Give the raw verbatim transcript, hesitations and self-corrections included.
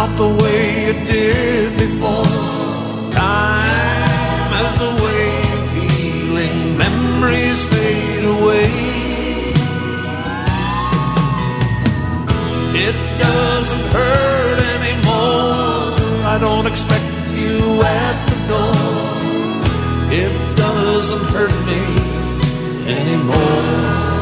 not the way it did before. Time has a way of healing, memories fade away. It doesn't hurt anymore, I don't expect you at the door. It doesn't hurt me anymore.